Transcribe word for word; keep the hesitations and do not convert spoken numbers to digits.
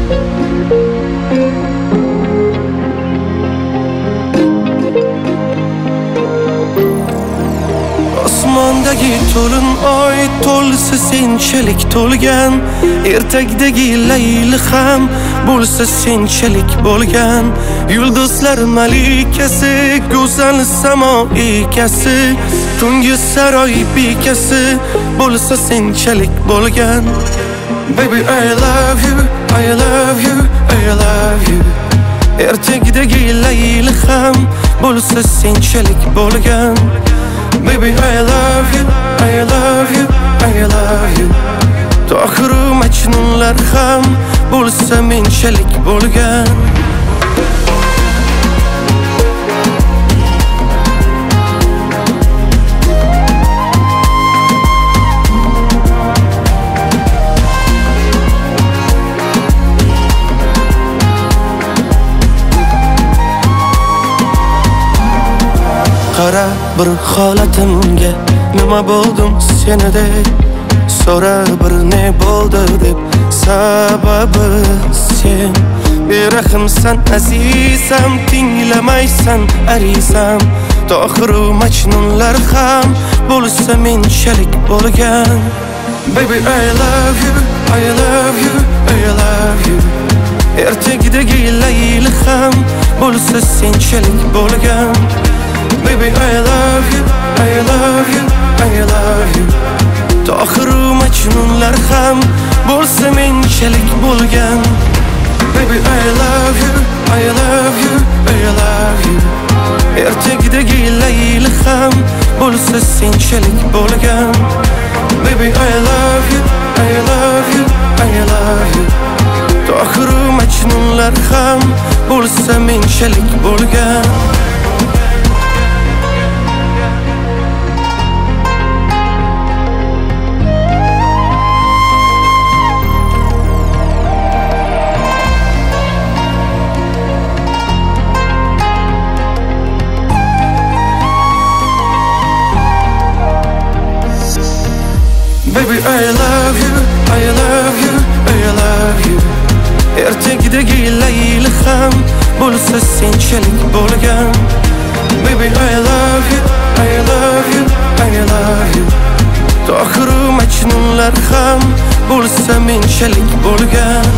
Osmondagi to'lin oy to'lsa senchalik to'lgan, ertakdagi layli ham bo'lsa senchalik bo'lgan. Yulduzlar malikasi, go'zal samo ekasi, tungi saroy bekasi bo'lsa senchalik bo'lgan. Baby I love you, I love you, I love you. Ertakdagi layli ham bo'lsa senchalik bo'lgan. Baby I love you, I love you, I love you. Tohiru majnunlar ham bo'lsa menchalik bo'lgan. Qara bir holatimga, nima bo'ldim senidek, so'ra bir ne bo'ldi deb. Sababi sen berahimsan azizam, tinglamaysan arizam. Tohiru majnunlar ham bo'lsa menchalik bo'lgan. Baby I love you, I love you, I love you. Ertakdagi layli ham bo'lsa senchalik bo'lgan. Baby I love you, I love you, I love you. Tohiru majnunlar ham bo'lsa menchalik bo'lgan. Baby I love you, I love you, I love you. Ertakdagi layli ham bo'lsa senchalik bo'lgan. Baby I love you, I love you, I love you. Tohiru majnunlar ham bo'lsa menchalik bo'lgan. Baby I love you, I love you, I love you. Ertakdagi layli ham bo'lsa senchalik bo'lgan. Baby I love you, I love you, I love you. Tohiru majnunlar ham bo'lsa menchalik bo'lgan.